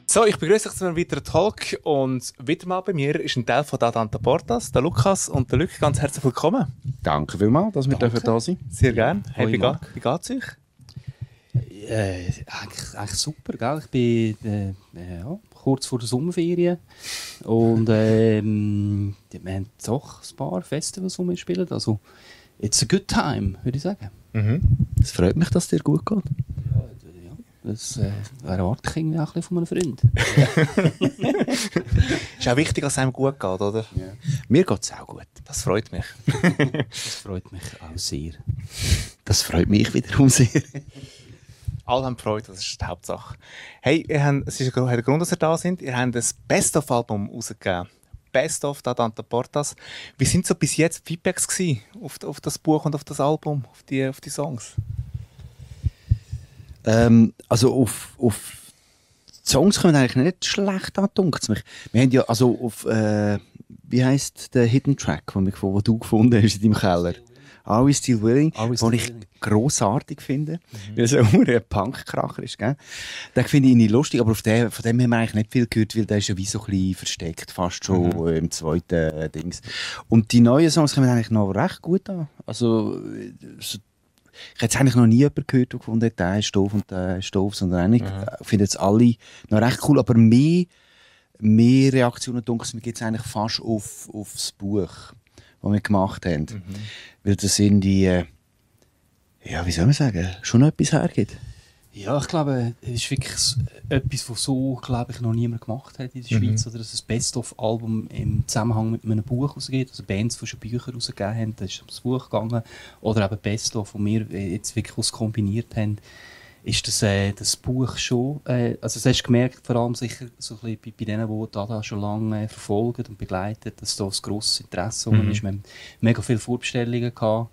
So, ich begrüße euch zu einem weiteren Talk und wieder mal bei mir ist ein Teil von Dadanta Portas, der Lukas und der Luc. Ganz herzlich willkommen. Danke vielmals, dass wir da sein dürfen. Sehr gerne. Hey, wie geht's euch? Eigentlich super, gell? Ich bin kurz vor der Sommerferien und wir haben doch ein paar Festivals, die wir spielen. Also, it's a good time, würde ich sagen. Mhm. Es freut mich, dass es dir gut geht. Das erwarte ich irgendwie auch ein bisschen von einem Freund. Ist auch wichtig, dass es einem gut geht, oder? Ja. Mir geht es auch gut. Das freut mich. Das freut mich auch sehr. Das freut mich wiederum sehr. Alle haben Freude, das ist die Hauptsache. Hey, es ist der Grund, dass ihr da sind. Ihr habt das Best-of-Album rausgegeben. Best-of Dadanta Portas. Wie sind so bis jetzt Feedbacks gewesen auf das Buch und auf das Album, auf die Songs? Also auf die Songs kommen eigentlich nicht schlecht an, dunkt es mich. Wir haben ja, also auf, wie heisst der Hidden Track, den du gefunden hast in deinem Keller? Are We Still Willing? Den ich grossartig finde, weil es ein Punkkracher ist, gell? Den finde ich nicht lustig, aber von dem haben wir eigentlich nicht viel gehört, weil der ist ja wie so ein bisschen versteckt, fast schon im zweiten Dings. Und die neuen Songs kommen eigentlich noch recht gut an. Also, ich hätte es eigentlich noch nie jemanden gehört, der gefunden hat, der ist doof und der ist doof, sondern eigentlich finden es alle noch recht cool, aber mehr Reaktionen gibt es eigentlich fast auf das Buch, das wir gemacht haben. Weil das sind die, ja, wie soll man sagen, schon etwas hergibt. Ja, ich glaube, es ist wirklich etwas, was so, glaube ich, noch niemand gemacht hat in der Schweiz. Oder dass ein Best-of-Album im Zusammenhang mit einem Buch rausgeht. Also Bands, die schon Bücher rausgegeben haben, da ist ums Buch gegangen. Oder eben Best-of, wo wir jetzt wirklich kombiniert haben, ist das Buch schon. Also das hast du gemerkt, vor allem sicher so ein bisschen bei denen, die Dada schon lange verfolgen und begleiten, dass da ein grosses Interesse ist. Wir haben mega viele Vorbestellungen gehabt.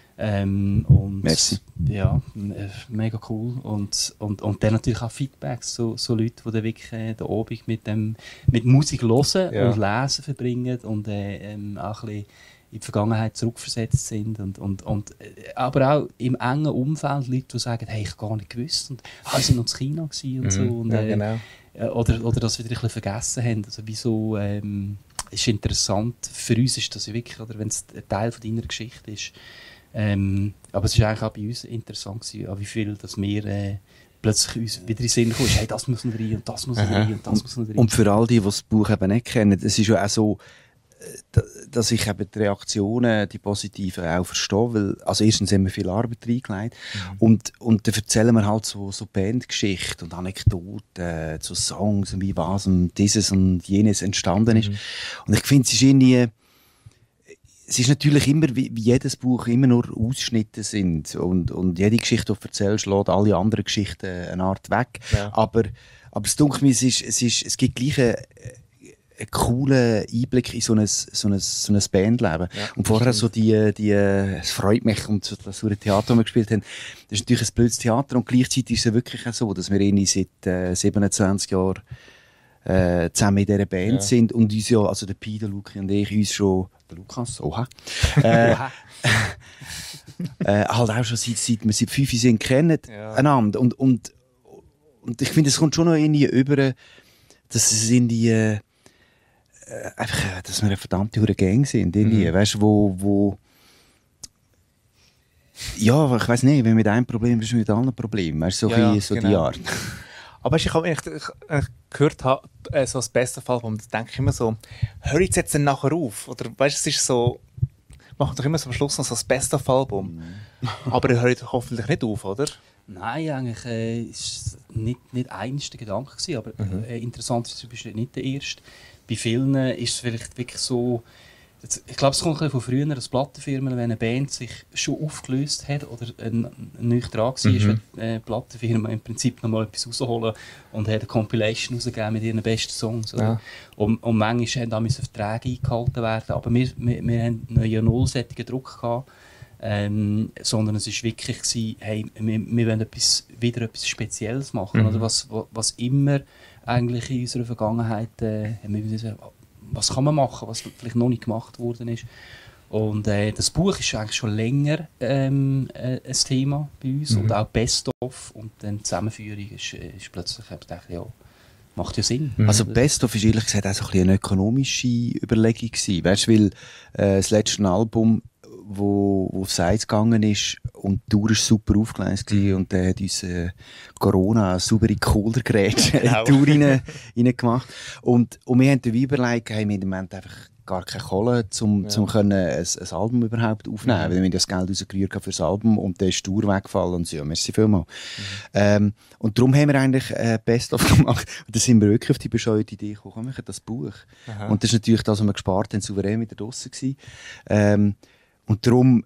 Und merci. Ja, mega cool. Und dann natürlich auch Feedbacks, so Leute, die dann wirklich den Abend mit Musik hören und Lesen verbringen und auch ein bisschen in die Vergangenheit zurückversetzt sind. Aber auch im engen Umfeld Leute, die sagen, hey, ich gar nicht gewusst und wir sind noch in China gewesen und so. Und, ja, genau. Oder dass wir wieder ein bisschen vergessen haben. Also wieso ist interessant. Für uns ist das wirklich, oder wenn es ein Teil von deiner Geschichte ist. Aber es war eigentlich auch bei uns interessant gewesen, wie viel, dass wir plötzlich uns wieder in den Sinn kommen, hey, das muss noch rein und das muss noch rein und das muss noch rein. Und für all die das Buch eben nicht kennen, es ist ja auch so, dass ich eben die Reaktionen, die positiven auch verstehe, weil, also erstens haben wir viel Arbeit reingelegt und dann erzählen wir halt so Bandgeschichten und Anekdoten zu Songs und wie was und dieses und jenes entstanden ist. Und ich finde, es ist natürlich immer, wie jedes Buch, immer nur Ausschnitte sind. Und jede Geschichte, die du erzählst, lässt alle anderen Geschichten eine Art weg. Ja. Aber es dunkelt mir, es gibt gleich einen coolen Einblick in so ein Bandleben. Ja, und vorher so es freut mich, und das so ein Theater, das wir gespielt haben, das ist natürlich ein blödes Theater und gleichzeitig ist es wirklich auch so, dass wir seit 27 Jahren zusammen in dieser Band sind und uns ja, also der Pi, der Luki und ich, uns schon, der Lukas, halt auch schon seit wir seit 5 sind kennen einander und ich finde, es kommt schon noch irgendwie über, dass es in die einfach, dass wir eine verdammte hure Gang sind, irgendwie, weißt du, wo ja, ich weiss nicht, wenn mit einem Problem bist du mit allen Problemen, weißt du, so die Art. Aber wenn ich gehört habe, so das beste Fall, wo man denke ich immer so, hör jetzt dann nachher auf. Oder weißt du, es ist so, machen doch immer so am Schluss noch so das beste Album. Aber ihr hört hoffentlich nicht auf, oder? Nein, eigentlich ist nicht eines der Gedanken gewesen, aber interessant ist, du bist nicht der Erste. Bei vielen ist es vielleicht wirklich so, ich glaube, es kommt ein bisschen von früher, dass Plattenfirmen, wenn eine Band sich schon aufgelöst hat oder nicht dran war, wenn die Plattenfirmen im Prinzip noch mal etwas rausholen und hat eine Compilation rausgegeben mit ihren besten Songs. Ja. Und manchmal haben da Verträge eingehalten werden, aber wir haben ja null solchen Druck gehabt, sondern es war wirklich gewesen, hey, wir wollen wieder etwas Spezielles machen. Oder was immer eigentlich in unserer Vergangenheit was kann man machen, was vielleicht noch nicht gemacht worden ist. Und das Buch ist eigentlich schon länger ein Thema bei uns und auch Best-of und dann die Zusammenführung ist plötzlich, ich dachte, ja, Macht ja Sinn. Also Best of ist ehrlich gesagt auch so ein bisschen eine ökonomische Überlegung gewesen. Weißt du, weil das letzte Album, wo auf Sides gegangen ist und die Tour war super aufgeleistet und der hat uns Corona eine saubere Kohlergrätsche in die Tour rein gemacht. Und wir haben dabei überlegt, hey, wir haben im Moment einfach gar keine Kohle, um können ein Album überhaupt aufnehmen. Weil wir haben das Geld rausgerührt für das Album und dann ist die Tour weggefallen und so, ja, merci vielmals. Und darum haben wir eigentlich Best-of gemacht. Und da sind wir wirklich auf die bescheuerte Idee gekommen, komm, wir machen das Buch. Aha. Und das ist natürlich das, was wir gespart haben, souverän wieder draussen gewesen. Und darum,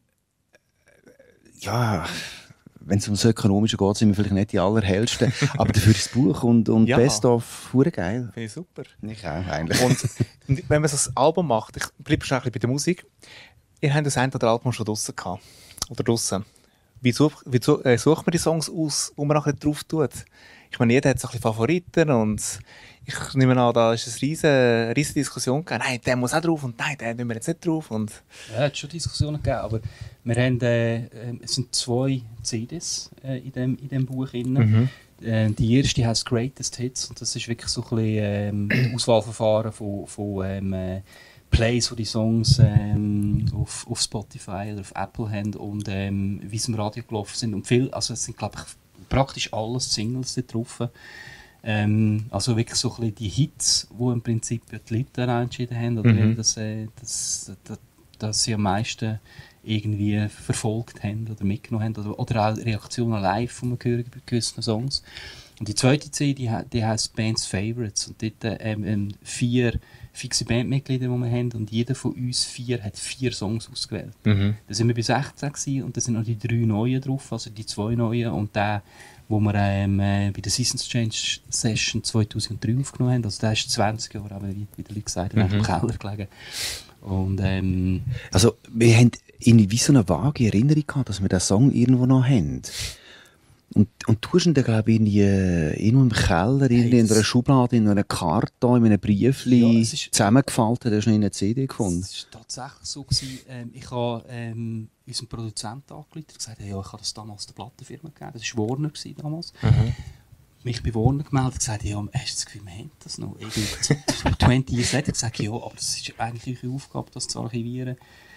ja, wenn es ums Ökonomische geht, sind wir vielleicht nicht die allerhellsten, aber dafür ist das Buch und ja. Best-of hure geil. Finde ich super. Ich auch, eigentlich. Und wenn man so ein Album macht, ich bleibe schon ein bisschen bei der Musik, ihr habt das ein oder Album schon draussen gehabt. Oder draussen. Wie sucht man die Songs aus, wo man nachher drauf tut? Ich meine, jeder hat so ein bisschen Favoriten und ich nehme an, da ist eine riesige Diskussion gegeben. Nein, der muss auch drauf und nein, den nehmen wir jetzt nicht drauf. Und ja, es hat schon Diskussionen gegeben, aber wir haben, es sind 2 CDs in dem Buch drin. Die erste heißt Greatest Hits und das ist wirklich so ein bisschen Auswahlverfahren von Plays, wo die Songs auf Spotify oder auf Apple haben und wie sie im Radio gelaufen sind. Und also es sind, glaube ich, praktisch alles Singles da drauf. Also wirklich so ein bisschen die Hits, die im Prinzip die Leute entschieden haben, oder dass sie am meisten irgendwie verfolgt haben oder mitgenommen haben, oder auch Reaktionen live, die man hören bei gewissen Songs. Und die zweite CD, die heisst Bands Favorites und dort 4 fixe Bandmitglieder, die wir haben und jeder von uns 4 hat 4 Songs ausgewählt. Da sind wir bei 16 gewesen, und da sind noch die 3 neuen drauf, also die 2 neuen und der, wo wir bei der Seasons Change Session 2003 aufgenommen haben, also der ist 20 Jahre, aber wie die Leute gesagt haben, im Keller gelegen. Und, also wir haben irgendwie so eine vage Erinnerung gehabt, dass wir den Song irgendwo noch haben. Und du hast ihn dann, glaube ich, irgendwo im Keller, in einer Schublade, in einem Karton, in einem Briefli zusammengefaltet, hast du noch in einer CD gefunden. Es war tatsächlich so gewesen, ich habe unseren Produzenten angerufen und gesagt, hey, ja, ich habe das damals der Plattenfirma gegeben, das war Warner damals. Mich bei Warner gemeldet und gesagt, ja, hast du das Gefühl, wir haben das noch? 20 Years later gesagt, ja, aber das ist eigentlich eure Aufgabe, das zu archivieren.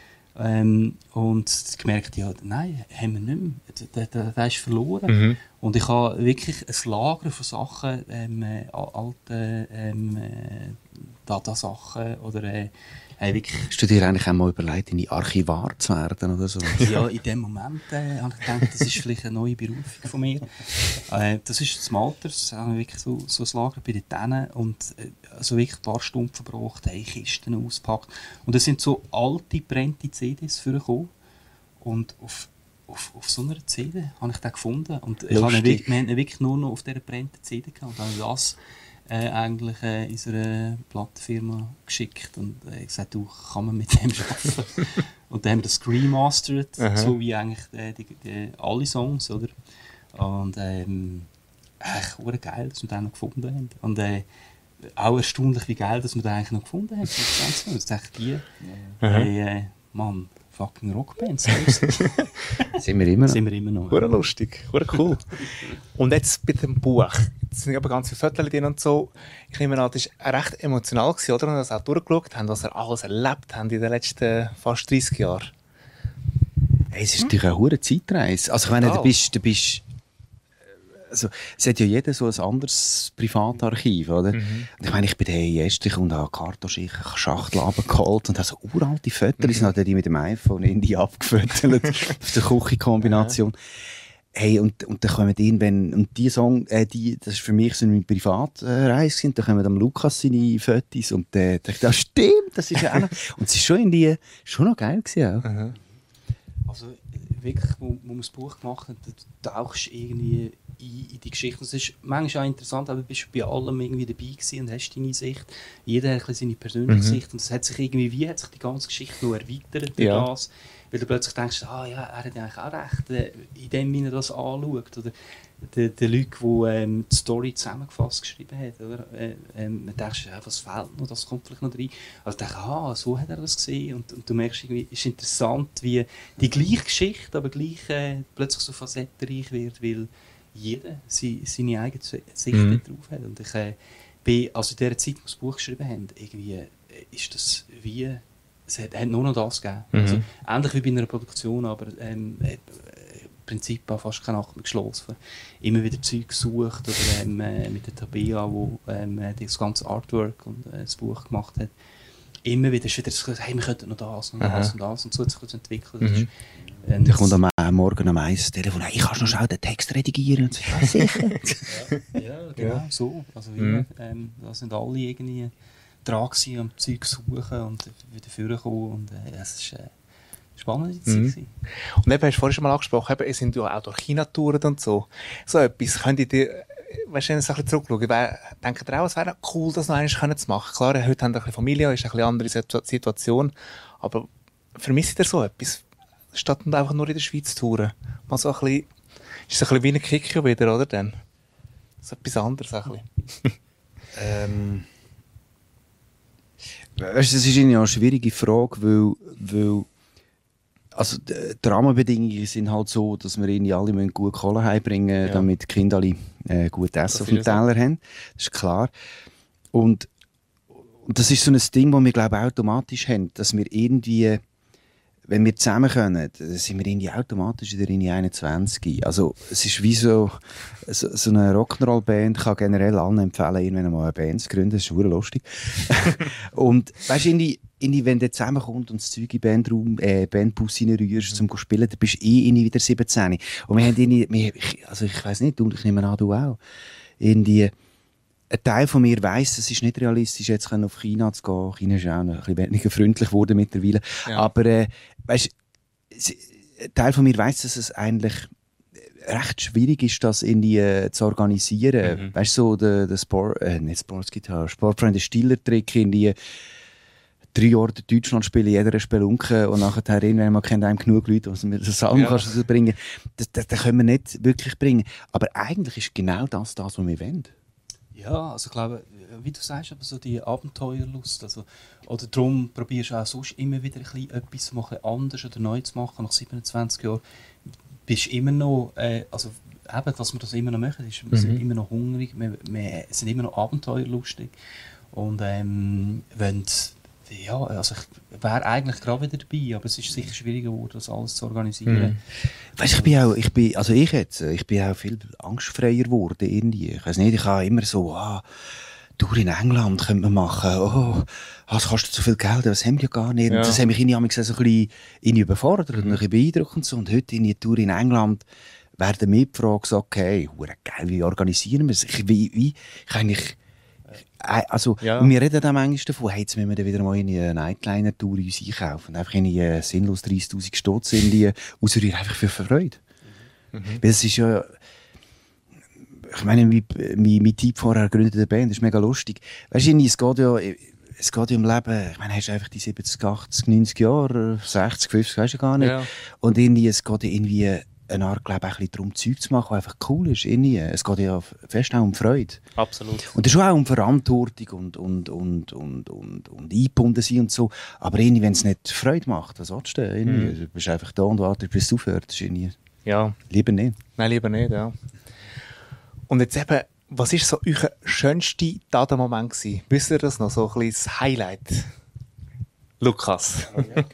Und gemerkt, ja, nein, haben wir nicht mehr. Der ist verloren. Und ich habe wirklich ein Lager von Sachen, alte Datasachen oder wirklich... Hast du dir eigentlich auch mal überlegt, in die Archivar zu werden oder so? Ja, in dem Moment habe ich gedacht, das ist vielleicht eine neue Berufung von mir. Das ist das Malters, habe ich wirklich so ein Lager bei denen und also wirklich ein paar Stunden verbracht, Kisten ausgepackt. Und es sind so alte, brennte CDs vorgekommen und auf so einer CD habe ich den gefunden. Und wir haben ihn wirklich nur noch auf dieser brennten CD gehabt und habe das eigentlich unserer Plattenfirma geschickt und gesagt, du, kann man mit dem arbeiten? Und dann haben wir das remastered, so wie eigentlich alle Songs, oder? Und echt geil, dass wir den noch gefunden haben. Und auch erstaunlich, wie geil, dass wir den eigentlich noch gefunden haben. Das dachte ich, Mann, fucking Rockband. Sind wir immer noch. Hure lustig, hure cool. Und jetzt bei dem Buch. Jetzt sind aber ganz viele Fotos drin und so. Ich nehme an, das war recht emotional gewesen, oder? Und das auch durchgeschaut haben, was ihr alles erlebt habt in den letzten fast 30 Jahren. Hey, es ist natürlich eine hure Zeitreise. Also ich meine, du bist also, es hat ja jeder so ein anderes Privatarchiv, oder? Und ich meine, ich bin der Erste und habe Kartonschicht, Schachtel runtergeholt und habe so uralte Fotos, und die mit dem iPhone in die abgefotolt auf der Küchenkombination. Hey, und dann kommen irgendwann, und die Song, das ist für mich so eine Privatreise, da kommen dann Lukas seine Fotos und der dachte, das stimmt, das ist ja auch noch, und es ist schon irgendwie, schon noch geil gewesen auch. Also, wirklich, wo wir das Buch gemacht haben, da tauchst du irgendwie in die Geschichte. Das ist manchmal auch interessant, aber du bist bei allem irgendwie dabei gewesen und hast deine Sicht. Jeder hat seine persönliche Sicht und es hat sich irgendwie, wie hat sich die ganze Geschichte noch erweitert durch das, weil du plötzlich denkst, ja, er hat eigentlich auch recht, in dem, wie er das anschaut. Oder der Leute, die die Story zusammengefasst geschrieben hat, oder? Dann denkst du, ja, was fehlt noch, das kommt vielleicht noch rein. Also denkst so hat er das gesehen und du merkst irgendwie, es ist interessant, wie die gleiche Geschichte, aber gleich plötzlich so facettenreich wird, weil jeder seine eigene Sicht drauf hat. Und also in der Zeit, wo wir das Buch geschrieben haben, irgendwie ist das wie, es hat nur noch das gegeben. Also, ähnlich wie bei einer Produktion, aber im Prinzip fast keine Nacht mehr geschlossen. Immer wieder Zeug gesucht, oder mit der Tabea, die das ganze Artwork und das Buch gemacht hat. Immer wieder ist wieder das Gefühl, hey, wir könnten noch das und das und das, und so hat sich das entwickelt. Da kommt am Morgen am 1 das Telefon, hey, ich kann noch schnell den Text redigieren. Und so, ja, sicher. ja, genau, so. Also da sind alle irgendwie dran gewesen, am Zeug suchen und wieder vorkommen. Und es ist spannende Zeit gewesen. Und eben, hast du vorhin schon mal angesprochen, eben, ihr sind ja auch durch China getouert und so. So etwas, könnt ihr dir, weißt du, ein bisschen zurückschauen, denkt ihr auch, es wäre cool, das noch einmal zu machen? Klar, heute haben wir ein bisschen Familie, ist eine bisschen andere Situation, aber vermisst ihr so etwas? Statt einfach nur in der Schweiz touren. Mal so ein bisschen, ist es ein bisschen wie ein Kick wieder, oder? Dann? So etwas anderes ein bisschen. Weißt du, das ist eine schwierige Frage, weil also die Rahmenbedingungen sind halt so, dass wir ihnen alle gut Kohle heimbringen müssen, damit die Kinder alle gut Essen auf dem Teller haben. Das ist klar. Und das ist so ein Ding, das wir, glaube ich, automatisch haben, dass wir irgendwie, wenn wir zusammen können, dann sind wir irgendwie automatisch in der 21. Also es ist wie so eine Rock'n'Roll-Band, kann generell allen empfehlen, irgendwann mal eine Band zu gründen, das ist super lustig. Und weißt du, wenn du zusammenkommst und das Zeug in Bandbus reinrührst, zum zu spielen, dann bist du irgendwie wieder 17. Und wir haben also ich weiss nicht, ich nehme an, du auch, irgendwie, ein Teil von mir weiss, es ist nicht realistisch, jetzt auf China zu gehen. China ist auch ein bisschen weniger freundlich geworden mittlerweile. Ja. Aber weißt, ein Teil von mir weiss, dass es eigentlich recht schwierig ist, das irgendwie zu organisieren. Weißt du, so der Sportfreunde Stiller-Trick, irgendwie 3 Jahre in Deutschland spielen, jeder eine Spelunke und nachher irgendwann mal kennt einem genug Leute, was mit der Salm kannst du bringen. Das können wir nicht wirklich bringen. Aber eigentlich ist genau das, was wir wollen. Ja, also ich glaube, wie du sagst, aber so die Abenteuerlust, also, oder darum probierst du auch sonst immer wieder etwas ein bisschen anders oder neu zu machen. Nach 27 Jahren bist du immer noch, also eben, dass wir das immer noch machen, ist, wir sind immer noch hungrig, wir sind immer noch abenteuerlustig und wollen, ja, also ich wäre eigentlich gerade wieder dabei, aber es ist sicher schwieriger geworden, das alles zu organisieren. Weißt, ich bin auch viel angstfreier geworden irgendwie. Ich weiss nicht, ich habe immer so, Tour in England könnte man machen. Das kostet so viel Geld, das haben wir ja gar nicht. Ja. Das hat mich so ein bisschen überfordert und ein bisschen beeindruckt und so. Und heute in die Tour in England werden mir die Frage gesagt, okay, geil, wie organisieren wir es? Und wir reden dann manchmal davon, hey, jetzt müssen wir dann wieder mal eine Nightliner-Tour in uns einkaufen. Einfach sinnlos 30'000 Stutz ausrühren, einfach für Freude. Weil es ist ja, ich meine, mein Typ vorher gründet eine Band, das ist mega lustig. Weißt du, es geht ja im Leben, ich meine, hast du einfach die 70, 80, 90 Jahre, 60, 50, weißt du gar nicht. Ja. Und es geht ja irgendwie eine Art, glaube ich, ein bisschen darum, Zeug zu machen, was einfach cool ist. Es geht ja fest auch um Freude. Absolut. Und das ist auch um Verantwortung und eingebunden sein und so. Aber wenn es nicht Freude macht, was sollst du? Du bist einfach da und wartest, bis es aufhört. Ja. Lieber nicht. Nein, lieber nicht, ja. Und jetzt eben, was war so euer schönster Datenmoment gewesen? Wisst ihr das noch? So ein bisschen das Highlight. Lukas.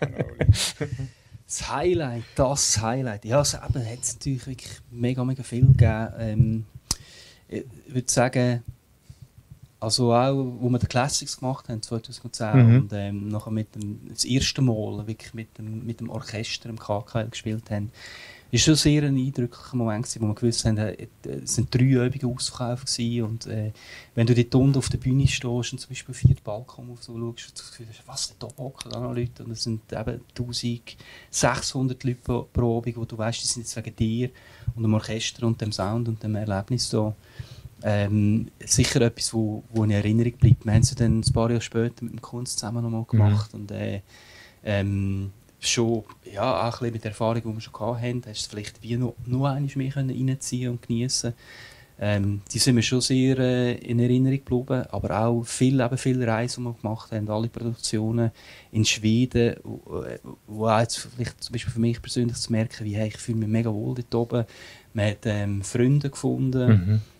Das Highlight. Ja, also eben hat es natürlich wirklich mega viel gegeben. Ich würde sagen, also auch, wo wir die Classics gemacht haben, 2010, und nachher das erste Mal wirklich mit dem Orchester im KKL gespielt haben, war schon sehr ein eindrücklicher Moment, wo wir gewusst haben, es sind 3 Übungen ausverkauft gewesen, und wenn du dort unten auf der Bühne stehst und zum Beispiel 4 Balkon auf so schaust, hast du das Gefühl, was, da hocken da noch Leute, und es sind eben 1600 Leute pro Übung, wo du weißt, die sind jetzt wegen dir und dem Orchester und dem Sound und dem Erlebnis da. Sicher etwas, wo in Erinnerung bleibt. Wir haben es dann ein paar Jahre später mit dem Kunst zusammen noch mal gemacht, und schon, ja, auch ein bisschen mit der Erfahrung, die wir schon hatten, hast du vielleicht wie noch einmal mehr reinziehen und geniessen. Die sind mir schon sehr in Erinnerung geblieben, aber auch viele Reisen, die wir gemacht haben, alle Produktionen in Schweden, wo auch jetzt vielleicht zum Beispiel für mich persönlich zu merken, wie, hey, ich fühle mich mega wohl dort oben. Man hat Freunde gefunden,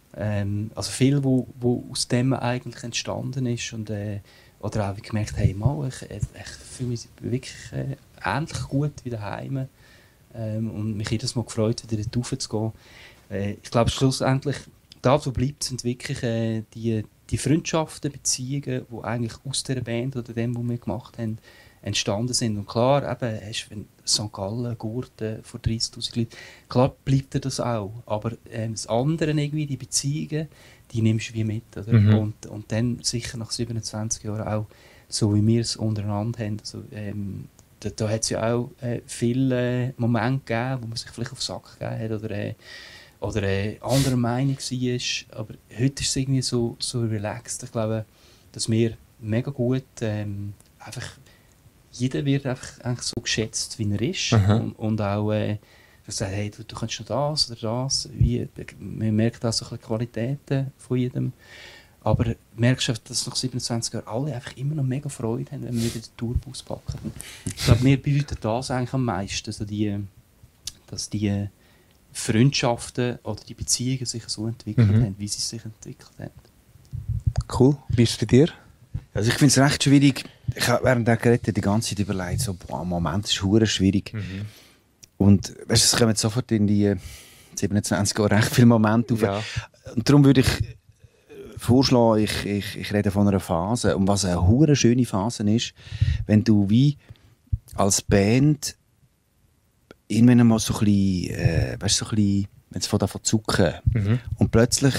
Also viel, wo aus dem eigentlich entstanden ist und oder auch gemerkt, hey, ich fühle mich wirklich ähnlich gut wie daheim und mich jedes Mal gefreut, wieder dort raufzugehen. Ich glaube, schlussendlich, da wo bleibt, sind wirklich die Freundschaften, Beziehungen, die eigentlich aus dieser Band oder dem, was wir gemacht haben, entstanden sind. Und klar, eben, hast du St. Gallen, Gurten vor 30'000 Leuten, klar bleibt dir das auch. Aber das andere, irgendwie, die Beziehungen, die nimmst du wie mit. Oder? Und dann sicher nach 27 Jahren auch, so wie wir es untereinander haben. Also, da hat es ja auch viele Momente gegeben, wo man sich vielleicht auf den Sack gegeben hat oder anderer Meinung war. Aber heute ist es irgendwie so relaxed. Ich glaube, dass wir mega gut einfach jeder wird einfach eigentlich so geschätzt, wie er ist. Und auch sagt, hey, du kannst noch das oder das. Man merkt auch so ein bisschen Qualitäten von jedem. Aber merkst du, dass nach 27 Jahren alle einfach immer noch mega Freude haben, wenn wir wieder den Tourbus packen. Und ich glaube, mir bedeutet das eigentlich am meisten, also dass die Freundschaften oder die Beziehungen sich so entwickelt haben, wie sie sich entwickelt haben. Cool. Wie ist es bei dir? Also ich finde es recht schwierig. Ich habe während der Geräte die ganze Zeit überlegt, so, boah, Moment, das ist hure schwierig. Und weißt, es kommen sofort in die 27 Jahre recht viele Momente auf. Ja. Und darum würde ich vorschlagen, ich rede von einer Phase. Und was eine hure schöne Phase ist, wenn du wie als Band irgendwann mal so ein bisschen, weißt, so ein bisschen, wenn es von davon zucken und plötzlich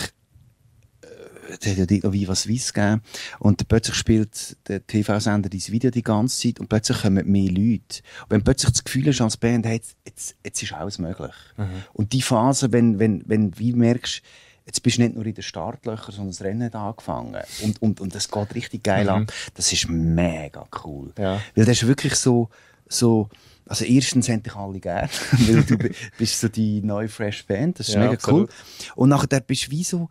es hat ja dort noch Viva Suisse gegeben. Und plötzlich spielt der TV-Sender dieses Video die ganze Zeit und plötzlich kommen mehr Leute. Und wenn plötzlich das Gefühl hast als Band, hey, jetzt ist alles möglich. Und die Phase, wenn du merkst, jetzt bist du nicht nur in den Startlöchern, sondern das Rennen hat angefangen. Und das geht richtig geil ab. Das ist mega cool. Ja. Weil das ist wirklich so, also erstens haben dich alle gern, weil du bist so die neue Fresh Band. Das ist mega absolut cool. Und nachher bist du wie so,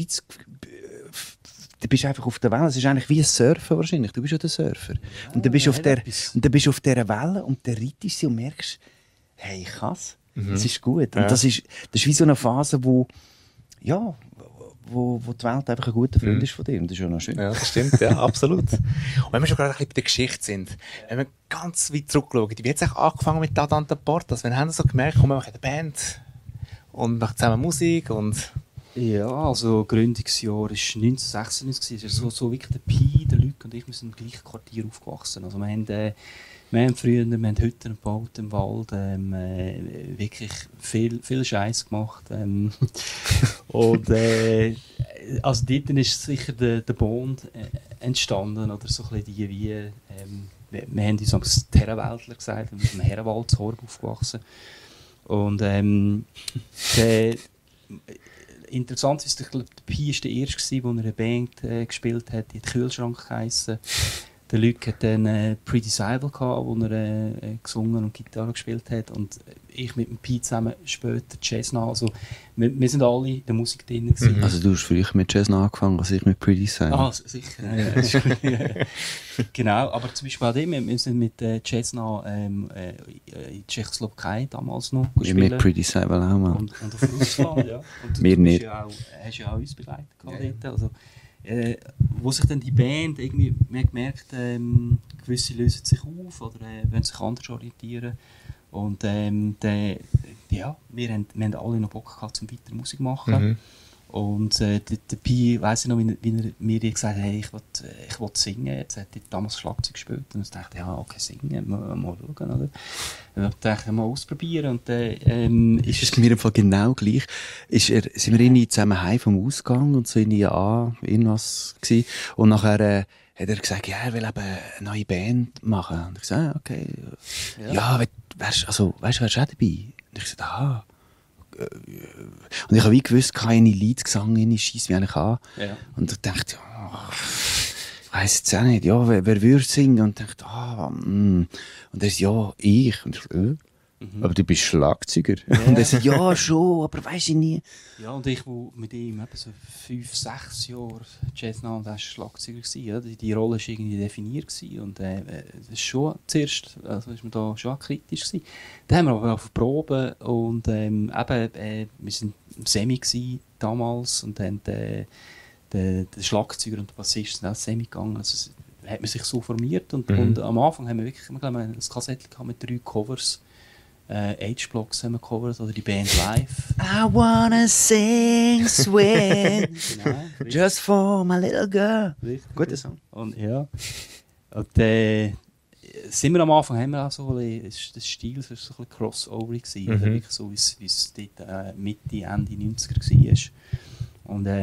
du bist einfach auf der Welle. Es ist eigentlich wie ein Surfen wahrscheinlich. Du bist ja der Surfer. Ja, und dann bist du auf dieser Welle und dann reitest du und merkst, hey, ich kann es. Das ist gut. Und das ist wie so eine Phase, wo die Welt einfach ein guter Freund ist von dir. Und das ist ja noch schön. Ja, das stimmt. Ja, absolut. Und wenn wir schon gerade ein bisschen bei der Geschichte sind, wenn wir ganz weit zurückschauen, wie hat es eigentlich angefangen mit Tadanta Portas? Wenn haben so gemerkt, komm, wir machen eine Band und machen zusammen Musik und... Ja, also Gründungsjahr war 1996. Es war so wirklich der Pi, der Luc und ich, wir sind im gleichen Quartier aufgewachsen. Also wir haben früher Hütten gebaut im Wald, wirklich viel Scheiß gemacht. Und also dort ist sicher der Bond entstanden, oder so ein bisschen wir haben uns als Herrenwäldler gesagt, wir sind im Herrenwald zu Horb aufgewachsen. Und interessant ist, ich glaube, der Pi war der erste, der eine Band gespielt hat, die hat Kühlschrank geheissen. Der Luc hat dann Pretty Seibel gehabt, wo er gesungen und Gitarre gespielt hat. Und ich mit dem Pi zusammen später Jazzna. Also, wir sind alle in der Musik drin gewesen. Also du hast früher mit Jazzna angefangen, als ich mit Pretty Seibel. Ah, sicher. Ja. Genau, aber zum Beispiel auch dem, wir sind mit Jazzna in Tschechoslowakei damals noch gespielt. Mit Pretty Seibel auch mal. Und auf Russland, ja. Und wir nicht. Hast ja auch uns begleitet dort. Also, wo sich dann die Band irgendwie, man hat gemerkt, gewisse lösen sich auf oder wollen sich anders orientieren. Und wir haben alle noch Bock gehabt, zum weiter Musik zu machen. Und der Pi, weiss ich noch, wie er mir gesagt hat, hey, ich will singen. Jetzt hat er damals Schlagzeug gespielt. Und ich dachte, ja, okay, singen, mal schauen, oder? Und ich dachte, mal ausprobieren. Und ist es mir im Fall genau gleich. Sind wir irgendwie zusammen heim vom Ausgang und so irgendwas gewesen. Und nachher hat er gesagt, ja, er will eben eine neue Band machen. Und ich gesagt, okay. Ja, wärst du auch dabei? Und ich gesagt, aha. Und ich habe wie gewusst, keine Liedgesang, schießt mich eigentlich an. Ja. Und ich dachte, ich weiss jetzt auch nicht, ja, wer würde singen? Und ich dachte, und er sagt, ja, ich. Und ich aber du bist Schlagzeuger. Ja. Und er sagt, ja, schon, aber weiss ich nie. Ja, und ich, wo mit ihm eben so 5-6 Jahre Jazznah und er war Schlagzeuger gewesen, ja, die Rolle war irgendwie definiert gewesen. Und das ist schon zuerst, also ist man da schon kritisch gewesen. Dann haben wir aber auf Proben und wir sind Semi gewesen, damals und dann der Schlagzeuger und der Bassist sind auch Semi gegangen. Also hat man sich so formiert und am Anfang haben wir wirklich, ich glaube, ein Kassettchen mit 3 Covers. H-Blocks haben wir gecovert oder die Band Live. I wanna sing, swing, Genau, just for my little girl. richtig. Guter Song. Und ja. Und sind wir am Anfang, haben wir auch so ein bisschen, das Stil so ein bisschen Crossover gewesen, oder wirklich so, wie es dort Mitte, Ende 90er war. Und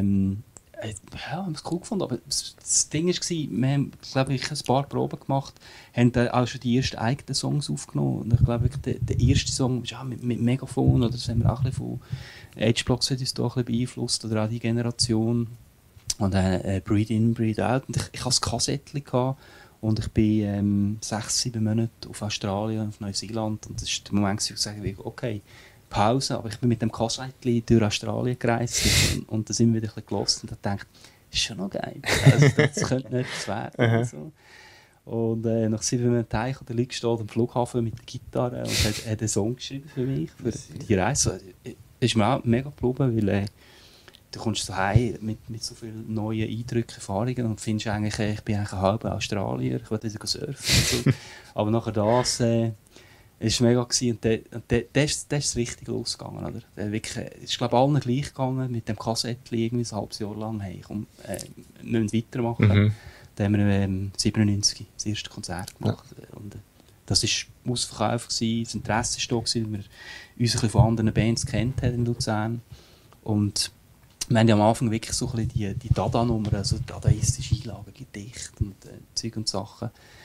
ja, haben es cool gefunden, aber das Ding war, wir haben, glaube ich, ein paar Proben gemacht, haben dann auch schon die ersten eigenen Songs aufgenommen. Und ich glaube, der erste Song ja, mit Megafon, oder das haben wir auch ein bisschen von H-Blocks hat uns da ein bisschen beeinflusst, oder auch die Generation. Und Breed In, Breed Out. Und ich hatte das Kassettchen gehabt, und ich bin 6-7 Monate auf Australien, auf Neuseeland, und das war der Moment, wo ich sage, okay, Pause, aber ich bin mit dem Kassettchen durch Australien gereist und da sind wir wieder ein bisschen gelassen und da dachte das ist schon noch geil. Also, das könnte nicht etwas werden. Also. Und nach 7 Monaten hat der Leute steht am Flughafen mit der Gitarre und hat einen Song geschrieben für mich, für die Reise. Das ist mir auch mega geblieben, weil du kommst so heim mit so vielen neuen Eindrücken, Erfahrungen und findest eigentlich, ich bin eigentlich ein halber Australier, ich will wieder surfen. So. Aber nachher das... Es war mega und da ist es richtig losgegangen. Oder? Es ist, glaube ich, allen gleich gegangen mit dem Kassettchen irgendwie ein halbes Jahr lang. Hey, komm, wir müssen weitermachen. Da haben wir 1997 das erste Konzert gemacht. Ja. Und, das war ausverkauft, das Interesse war da, weil wir uns ein bisschen von anderen Bands kennt haben in Luzern. Und wir haben ja am Anfang wirklich so ein bisschen die Dada-Nummer, also dadaistische Einlagen, Gedichte und Zeug und Sachen.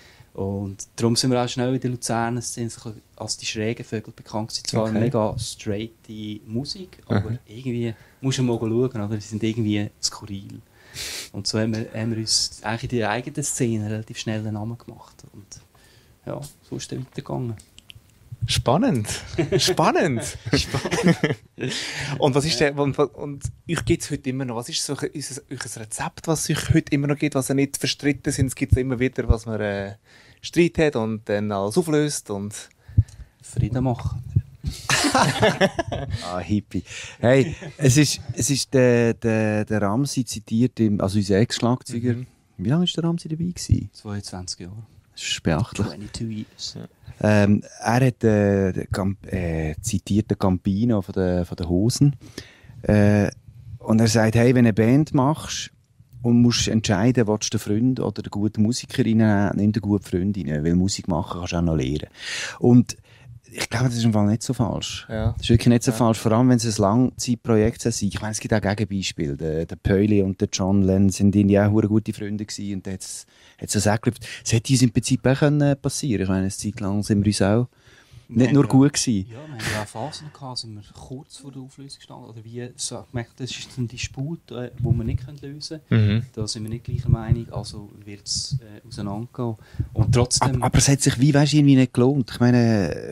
Und darum sind wir auch schnell in der Luzerner Szene als die schrägen Vögel bekannt gewesen. Zwar mega straighte Musik, aber irgendwie musst du mal schauen, oder? Die sind irgendwie skurril. Und so haben wir uns eigentlich in der eigenen Szene relativ schnell einen Namen gemacht. Und ja, so ist es weitergegangen. Spannend. Spannend. Und was ist der, und euch gibt es heute immer noch, was ist so euer Rezept, was es euch heute immer noch gibt, was ihr nicht verstritten sind? Es gibt immer wieder, was man Streit hat und dann alles auflöst und... Frieden machen. Hippie. Hey, es ist der Ramsi zitiert, also unser Ex-Schlagzeuger. Wie lange war der Ramsi dabei gewesen? 22 Jahre. Das ist beachtlich. 22 years. Er hat zitiert den Campino von den Hosen. Und er sagt, hey, wenn du eine Band machst und musst entscheiden, willst du einen Freund oder eine gute Musikerin nehmen, nimm eine gute Freundin, weil Musik machen kannst du auch noch lernen. Und ich glaube, das ist im Fall nicht so falsch. Ja. Das ist wirklich nicht so falsch, vor allem wenn es ein Langzeitprojekt ist. Ich meine, es gibt auch Gegenbeispiele. Der Pauli und der John Lennon sind ja auch gute Freunde gewesen und da hat es auch geklappt. Es hätte uns im Prinzip auch passieren können. Ich meine, eine Zeit lang sind wir uns auch nicht nur gut gewesen. Ja, wir haben auch Phasen gehabt, sind wir kurz vor der Auflösung gestanden. Oder wie so gemerkt, das ist ein Disput, den wir nicht lösen können. Da sind wir nicht gleicher Meinung, also wird es auseinandergehen. Und trotzdem... Aber es hat sich irgendwie nicht gelohnt. Ich meine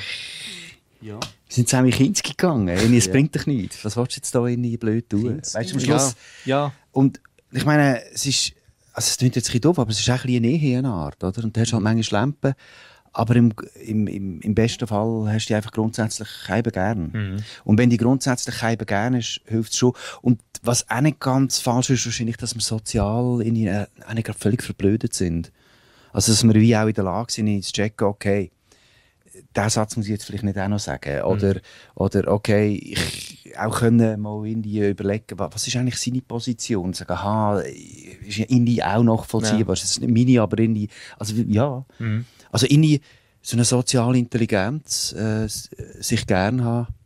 ja. Wir sind zusammen in Kinski gegangen. Es bringt dich nichts. Was willst du jetzt da irgendwie blöd tun? Weißt du, am Schluss... Ja. Und ich meine, es klingt jetzt ein bisschen doof, aber es ist auch ein bisschen eine Eheart, oder? Und du hast halt manchmal Lampen. Aber im besten Fall hast du die einfach grundsätzlich Scheiben gern. Und wenn die grundsätzlich Scheiben gern ist, hilft es schon. Und was auch nicht ganz falsch ist, wahrscheinlich, dass wir sozial eigentlich gerade völlig verblödet sind. Also, dass wir wie auch in der Lage sind, zu checken, okay, diesen Satz muss ich jetzt vielleicht nicht auch noch sagen. Oder okay, ich auch können mal irgendwie überlegen, was ist eigentlich seine Position? Sagen, aha, ist Indie auch nachvollziehbar? Ja. Das ist nicht meine, aber Indie, also ja. Also irgendwie so eine soziale Intelligenz, sich gern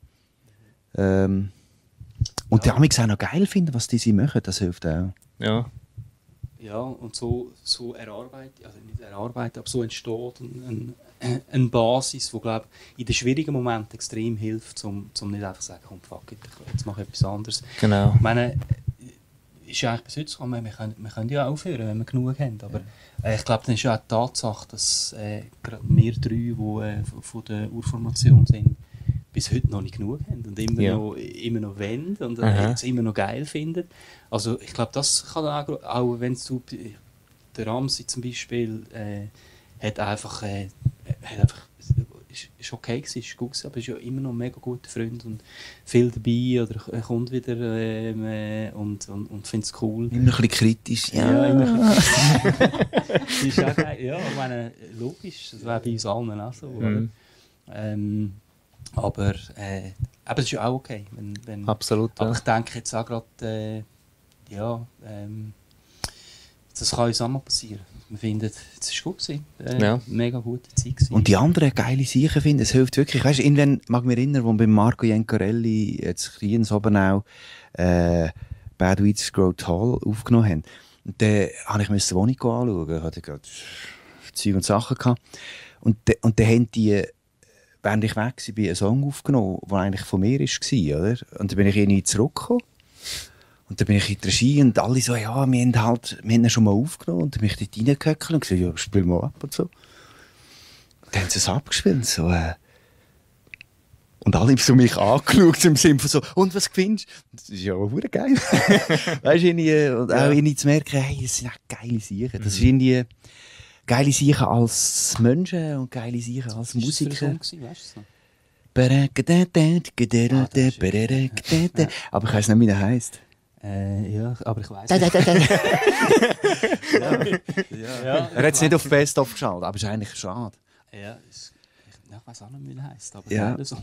haben. Und die Amigs auch noch geil finden, was sie machen, das hilft auch. Ja. Ja, und so erarbeitet, also nicht erarbeitet, aber so entsteht eine Basis, die, glaube ich, in den schwierigen Momenten extrem hilft, um nicht einfach zu sagen, komm, fuck it, jetzt mache ich etwas anderes. Genau. Ich meine, ist ja eigentlich bis heute so, wir können ja aufhören, wenn wir genug haben, aber ich glaube, dann ist ja auch die Tatsache, dass gerade wir drei, die von der Urformation sind, bis heute noch nicht genug haben und immer noch wollen und es immer noch geil finden. Also ich glaube, das kann auch wenn du der Ramsi zum Beispiel hat einfach ist okay gewesen, ist gut gewesen, aber ist ja immer noch ein mega guter Freund und viel dabei oder er kommt wieder und findet es cool. Immer ein bisschen kritisch. Ja, immer ein bisschen. Das ist auch geil. Ja, ich meine, logisch, das wäre bei uns allen auch so. Oder? Aber es ist ja auch okay. Wenn, Absolut. aber Ja. ich denke jetzt auch gerade, das kann uns auch mal passieren. Wir finden, es war gut gewesen. Ja. Mega gute Zeit gewesen. Und die anderen geile Sachen finden, es hilft wirklich. Weißt du, irgendwann mag ich mich erinnern, wo bei Marco Jencarelli jetzt Kriens Obenau Bad Weeds Grow Tall aufgenommen haben. Und dann musste ich die Wohnung anschauen. Ich hatte gerade Zeug und Sachen gehabt. Und dann haben die, während ich weg war, einen Song aufgenommen, der eigentlich von mir war, oder? Und dann bin ich irgendwie zurückgekommen. Und dann bin ich in die Regie und alle so, ja, wir haben ihn schon mal aufgenommen. Und dann bin ich dort reingehöckelt und gesagt, ja, spiel mal ab und so. Und dann haben sie es abgespielt, so, und alle haben so mich angeschaut im Sinne von so, und was findest du? Das ist ja auch verdammt geil. Weißt du, und auch irgendwie zu merken, hey, das sind echt geile Sachen. Das ist irgendwie geile Sachen als Menschen und geile Sachen als Musiker. Weißt du es noch? Aber ich weiss nicht, wie der heisst. Ja, aber ich weiss Er ja, hat es nicht auf Best-of geschaltet, aber ist eigentlich schade. Ja, ich weiss auch nicht, wie er heisst, aber Ja. so.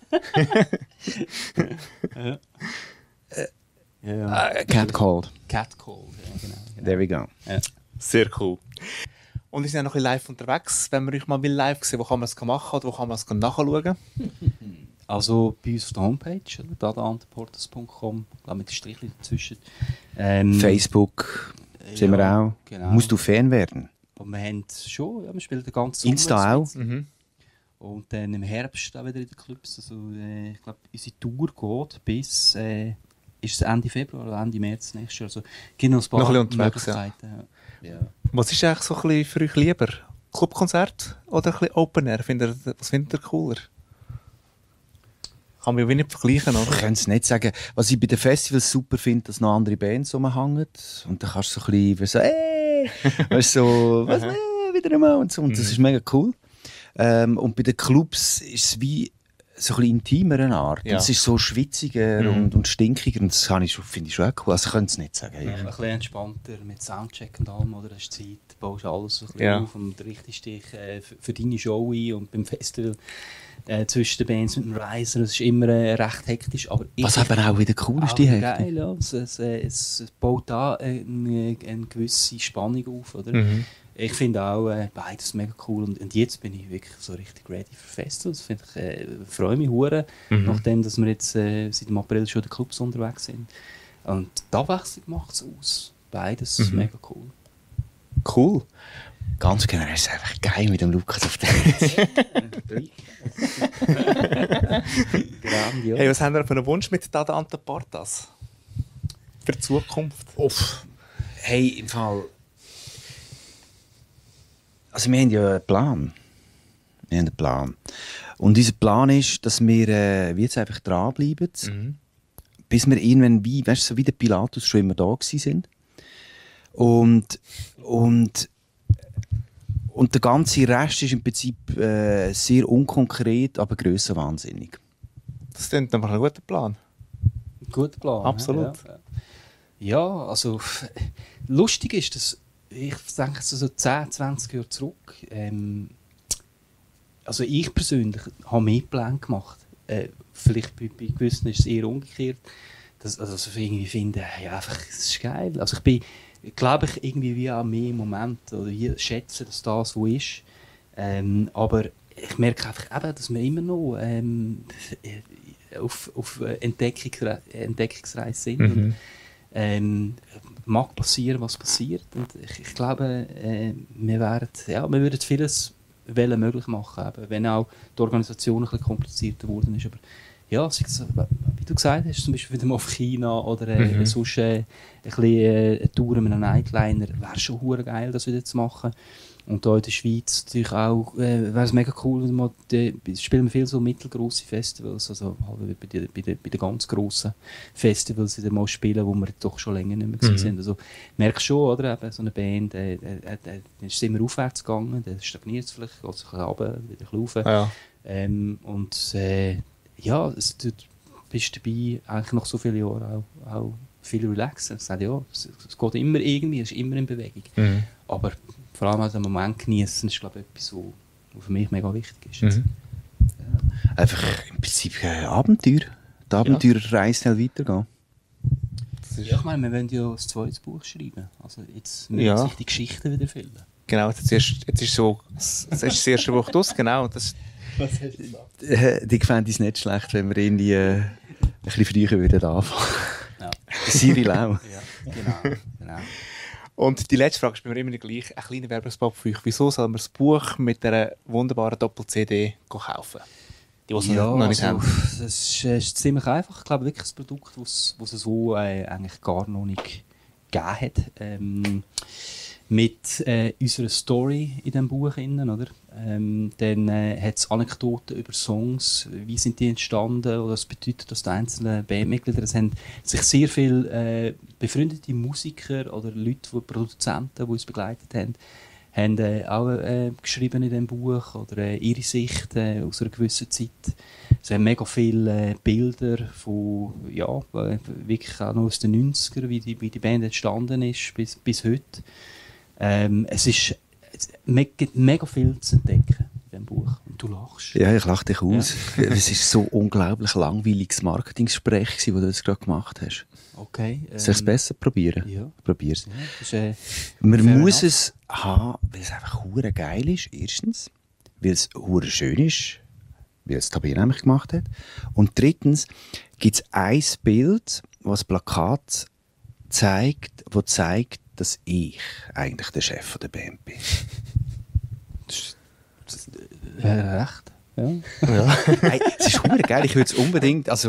ja. Cat Called. Catcall, ja, genau. There we go. Sehr cool. Und wir sind ja noch ein bisschen live unterwegs. Wenn man euch mal live sehen, wo kann man es machen oder wo kann man es nachschauen? Also bei uns auf der Homepage, dadaanteportas.com, mit den Strichen dazwischen. Facebook sind wir auch. Genau. Musst du Fan werden? Und wir haben schon, ja, wir spielen den ganzen Insta auch. Und dann im Herbst auch wieder in den Clubs. Also, ich glaube, unsere Tour geht bis ist es Ende Februar oder Ende März nächstes Jahr. Also, gibt noch ein paar Noch ein bisschen unterwegs, Möglichkeiten. Ja. Was ist eigentlich so ein bisschen für euch lieber? Clubkonzert oder ein bisschen Open Air? Was findet ihr cooler? Kann man ja wie nicht vergleichen, Ich oder? kann es nicht sagen. Was ich bei den Festivals super finde, dass noch andere Bands rumhängen. Und dann kannst du so ein bisschen so, weißt du, so, was, wieder einmal und so. Und das ist mega cool. Und bei den Clubs ist es wie so ein bisschen intimer eine Art. Ja. Und es ist so schwitziger und stinkiger. Und das finde ich schon auch cool. Also ich könnte es nicht sagen. Ein bisschen entspannter mit Soundcheck und allem, oder? Hast Zeit, baust alles so ein bisschen Ja. auf und richtest dich für deine Show ein. Und beim Festival zwischen den Bands mit dem Riser, das ist immer recht hektisch. Aber Was eben auch wieder cool ist, die Hektik. geil, ja. Es baut da eine gewisse Spannung auf, oder? Ich finde auch beides mega cool. Und jetzt bin ich wirklich so richtig ready für Festivals. Ich freue mich hure, nachdem dass wir jetzt seit dem April schon in den Clubs unterwegs sind. Und die Abwechslung macht es aus. Beides mega cool. Cool. Ganz generell ist es einfach geil mit dem Lukas auf der Welt. Grandios. Hey, was haben wir für einen Wunsch mit Dada Ante Portas? Für die Zukunft? Hey, im Fall. Also, wir haben ja einen Plan. Und unser Plan ist, dass wir wie jetzt einfach dranbleiben, bis wir irgendwann weißt du, so wie der Pilatus schon immer da gewesen sind. Und der ganze Rest ist im Prinzip sehr unkonkret, aber grössenwahnsinnig. Das klingt einfach ein guter Plan. Guter Plan. Absolut. Ja, also lustig ist, dass ich denke so 10, 20 Jahre zurück, also ich persönlich habe mehr Pläne gemacht. Vielleicht bei gewissen ist es eher umgekehrt. Also ich irgendwie finde, ja, einfach, es ist geil. Also ich bin, glaube ich, irgendwie wie auch mehr im Moment oder wie schätze, dass das wo ist. Aber ich merke einfach eben, dass wir immer noch auf Entdeckungsreise sind. Und, mag passieren, was passiert. Und ich glaube, wir würden vieles möglich machen, eben, wenn auch die Organisation ein bisschen komplizierter geworden ist. Aber ja, wie du gesagt hast, zum Beispiel wieder mal auf China oder sonst eine Tour mit einem Nightliner, wäre schon hure geil, das wieder zu machen. Und hier in der Schweiz natürlich auch, wäre es mega cool, wenn spielen wir viel so mittelgrosse Festivals, also halt bei den ganz grossen Festivals wieder mal spielen, wo wir doch schon länger nicht mehr gewesen sind. Also merkst schon, oder, eben, so eine Band, ist immer aufwärts gegangen, dann stagniert es vielleicht, geht es ein bisschen runter, wieder ein bisschen rauf. Ja. Ja, du bist dabei eigentlich nach so vielen Jahren auch viel relaxer. Ich sage, ja, es geht immer irgendwie, es ist immer in Bewegung. Mhm. Aber vor allem auch den Moment genießen ist, glaube ich, etwas, was für mich mega wichtig ist. Mhm. Einfach im Prinzip Abenteuer. Die Abenteuerreise soll weitergehen. Ja, ich meine, wir wollen ja das zweites Buch schreiben. Also jetzt müssen sich die Geschichten wieder füllen. Genau, jetzt ist so, das ist das erste Buch draus, genau. Das, Was hast du gesagt? Die fände es nicht schlecht, wenn wir irgendwie ein bisschen früher würden anfangen. Ja. Cyril Lau. Ja, genau. und die letzte Frage ist bei mir immer die gleiche. Ein kleiner Werbespot für euch. Wieso soll man das Buch mit dieser wunderbaren Doppel-CD kaufen? Die es noch nicht haben. Das ist ziemlich einfach. Ich glaube wirklich ein Produkt, das es so eigentlich gar noch nicht gegeben hat. Mit unserer Story in diesem Buch. Oder? Dann hat es Anekdoten über Songs, wie sind die entstanden oder was bedeutet das die einzelnen Bandmitglieder. Es haben sich sehr viele befreundete Musiker oder Leute, die Produzenten, die uns begleitet haben auch geschrieben in diesem Buch oder ihre Sicht aus einer gewissen Zeit. Es haben mega viele Bilder von, wirklich auch noch aus den 90ern, wie die Band entstanden ist bis heute. Es gibt mega viel zu entdecken in diesem Buch. Und du lachst. Ja, ich lache dich aus. Ja. Es war so unglaublich langweiliges Marketinggespräch, das du jetzt gerade gemacht hast. Okay. Soll ich es besser probieren? Ja. Probier's. Ja, man muss es haben, weil es einfach hure geil ist, erstens. Weil es hure schön ist, weil es Tabea nämlich gemacht hat. Und drittens gibt es ein Bild, das Plakat zeigt, dass ich eigentlich der Chef der Band bin. Recht. Ja. Ja. Hey, es ist hure geil, ich würde es unbedingt, es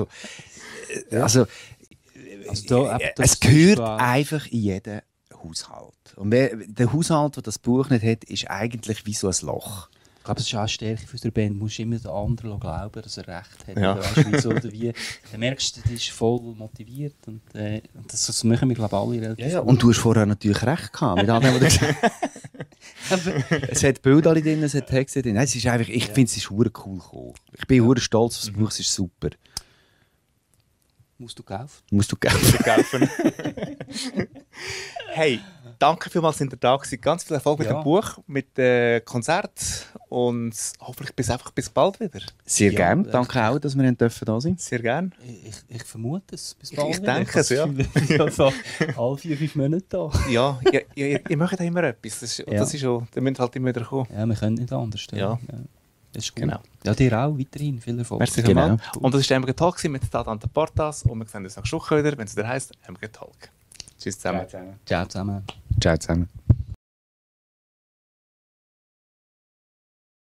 gehört einfach in jeden Haushalt. Und der Haushalt, der das Buch nicht hat, ist eigentlich wie so ein Loch. Ich glaube, es ist auch eine Stärke für unsere Band. Du musst immer den anderen glauben, dass er recht hat. Ja. Oder weißt, wie so, oder wie. Dann merkst du, der ist voll motiviert. Und das machen wir, glaube ich, alle relativ Ja. Und du hast vorher natürlich recht gehabt mit all dem, was du gesagt hast. Es hat Bilder drin, es hat Texte drin. Es ist einfach, ich finde, es ist hure cool gekommen. Ich bin hure stolz auf das Buch, es ist super. Musst du kaufen. Musst du kaufen. Hey, danke vielmals, dass ihr da gewesen. Ganz viel Erfolg mit dem Buch, mit dem Konzert und hoffentlich bis bald wieder. Sehr gern. Danke auch, dass wir da sind. Sehr gern. Ich vermute es. Bis bald. Ich denke es, ja. Ich bin so alle 4-5 Monate da. Ja, ihr macht immer etwas. Das ist schon, ihr müsst halt immer wieder kommen. Ja, wir können nicht anders. Ja. Das ist gut. Genau. Ja, dir auch weiterhin viel Erfolg. Merci vielmals. Und das war der Talk mit Tadante Portas und wir sehen uns nächste Woche wieder, wenn es wieder heisst, Talk. Tschüss zusammen. Ciao zusammen. Ciao zusammen.